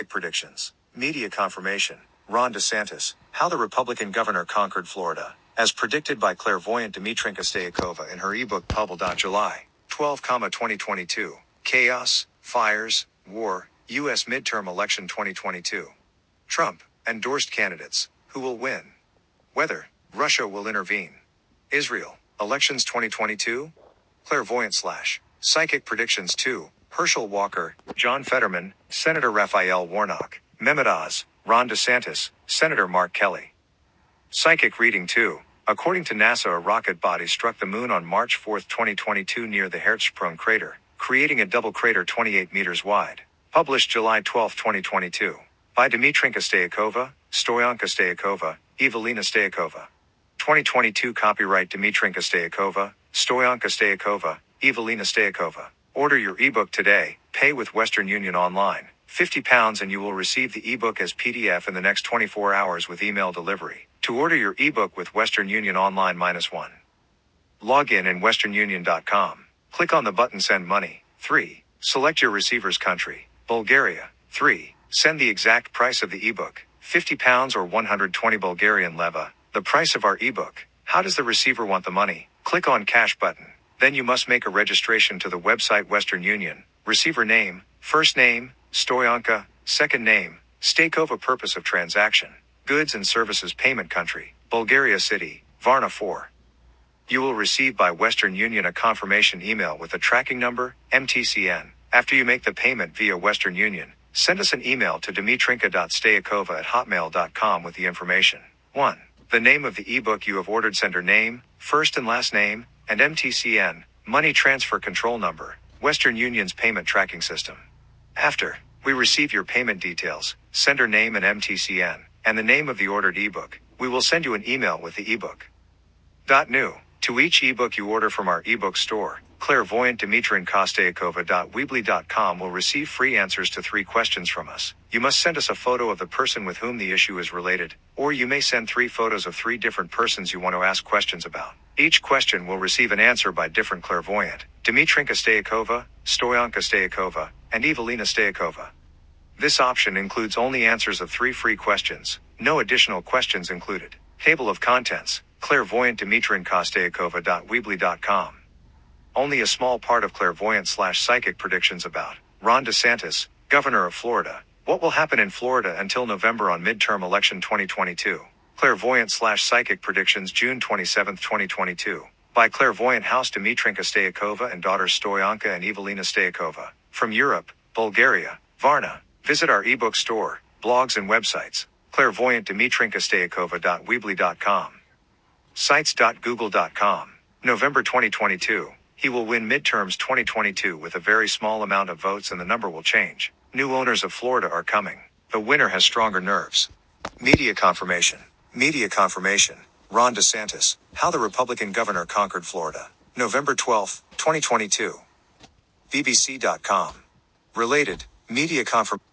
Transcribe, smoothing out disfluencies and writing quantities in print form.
predictions. Media confirmation. Ron DeSantis, how the Republican governor conquered Florida, as predicted by clairvoyant Dmitrinka Stayakova in her ebook published July 12, 2022. Chaos, Fires, War, U.S. Midterm Election 2022. Trump, endorsed candidates, who will win? Whether Russia will intervene. Israel, elections 2022? Clairvoyant / psychic predictions 2. Herschel Walker, John Fetterman, Senator Raphael Warnock, Mehmet Oz, Ron DeSantis, Senator Mark Kelly. Psychic reading 2. According to NASA, a rocket body struck the moon on March 4, 2022 near the Hertzsprung crater, creating a double crater 28 meters wide. Published July 12, 2022. By Dmitrinka Stayakova, Stoyanka Stayakova, Evelina Stayakova. 2022 copyright Dmitrinka Stayakova, Stoyanka Stayakova, Evelina Stayakova. Order your ebook today, pay with Western Union online, £50 and you will receive the ebook as PDF in the next 24 hours with email delivery. To order your ebook with Western Union online -1. Log in westernunion.com. Click on the button Send Money. 3. Select your receiver's country, Bulgaria. 3. Send the exact price of the ebook, £50 or 120 Bulgarian leva, the price of our ebook. How does the receiver want the money? Click on Cash button. Then you must make a registration to the website Western Union. Receiver name, first name, Stoyanka, second name, Stayakova. Purpose of transaction, goods and services. Payment country, Bulgaria. City, Varna. 4. You will receive by Western Union a confirmation email with a tracking number, MTCN. After you make the payment via Western Union, send us an email to dmitrinka.stayakova@hotmail.com with the information. 1. The name of the ebook you have ordered, sender name, first and last name, and MTCN, money transfer control number, Western Union's payment tracking system. After we receive your payment details, sender name and MTCN, and the name of the ordered ebook, we will send you an email with the ebook. New. To each ebook you order from our ebook store, clairvoyant Dmitrinka Stayakova.weebly.com will receive free answers to 3 questions from us. You must send us a photo of the person with whom the issue is related, or you may send 3 photos of 3 different persons you want to ask questions about. Each question will receive an answer by different clairvoyant, Dmitrinka Stayakova, Stoyanka Stayakova, and Evelina Stayakova. This option includes only answers of 3 free questions, no additional questions included. Table of contents, clairvoyant Dmitrinka Stayakova.weebly.com. Only a small part of clairvoyant / psychic predictions about Ron DeSantis, governor of Florida. What will happen in Florida until November on midterm election 2022? Clairvoyant / psychic predictions June 27, 2022. By clairvoyant house Dmitrinka Stayakova and daughters Stoyanka and Evelina Stayakova. From Europe, Bulgaria, Varna. Visit our ebook store, blogs and websites. Clairvoyant Dmitrinka Stayakova.weebly.com. Sites.google.com. November 2022. He will win midterms 2022 with a very small amount of votes and the number will change. New owners of Florida are coming. The winner has stronger nerves. Media confirmation. Media confirmation. Ron DeSantis, how the Republican governor conquered Florida. November 12, 2022. BBC.com. Related, media confirmation.